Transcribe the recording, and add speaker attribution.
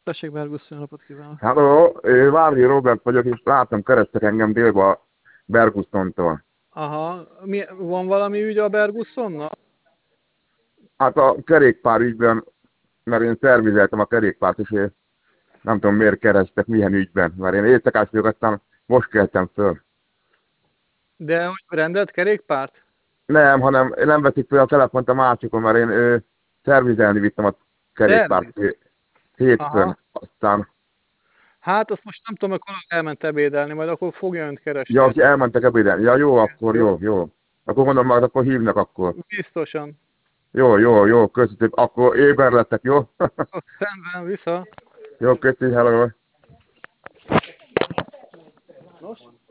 Speaker 1: Tessék, Bergusz, jó napot kívánok!
Speaker 2: Hello, Várnyi Robert vagyok, és látom, kerestek engem délbe a Bergusztontól.
Speaker 1: Aha, van valami ügy a Berguszonnal?
Speaker 2: Hát a kerékpár ügyben, mert én szervizeltem a kerékpárt, és én nem tudom miért kerestek, milyen ügyben, mert én éjszakás vagyok, aztán most keltem föl.
Speaker 1: De hogy rendelt kerékpárt?
Speaker 2: Nem, hanem nem veszik fel a telefont a másikon, mert én szervizelni vittem a kerékpárt
Speaker 1: Szerviz? Aha.
Speaker 2: hétfőn, aztán
Speaker 1: Hát azt most nem tudom, hogy kollega elment ebédelni, majd akkor fogja önt keresni.
Speaker 2: ja, aki elmentek ebédelni. Ja, jó, akkor
Speaker 1: Jó?
Speaker 2: jó. Akkor mondom, majd akkor hívnak akkor.
Speaker 1: Biztosan.
Speaker 2: Jó, köszönöm. Akkor éber lettek, jó?
Speaker 1: Rendben, vissza.
Speaker 2: Jó, köszönöm, hello.
Speaker 1: Nos?